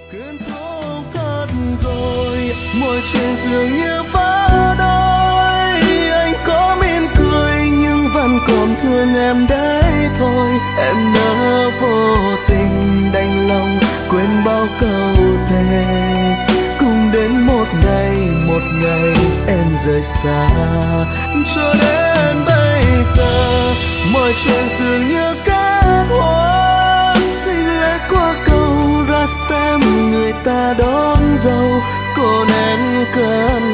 cơn phố thật rồi, mọi chuyện dường như vỡ đôi. Anh có mỉm cười nhưng vẫn còn thương em đấy thôi. Em nỡ vô tình đành lòng quên bao câu thề, cùng đến một ngày em rời xa. Cho đến bây giờ mọi chuyện dường như kết thúc. Xin lẽ qua cầu ra xem người ta đón dâu, còn em cơn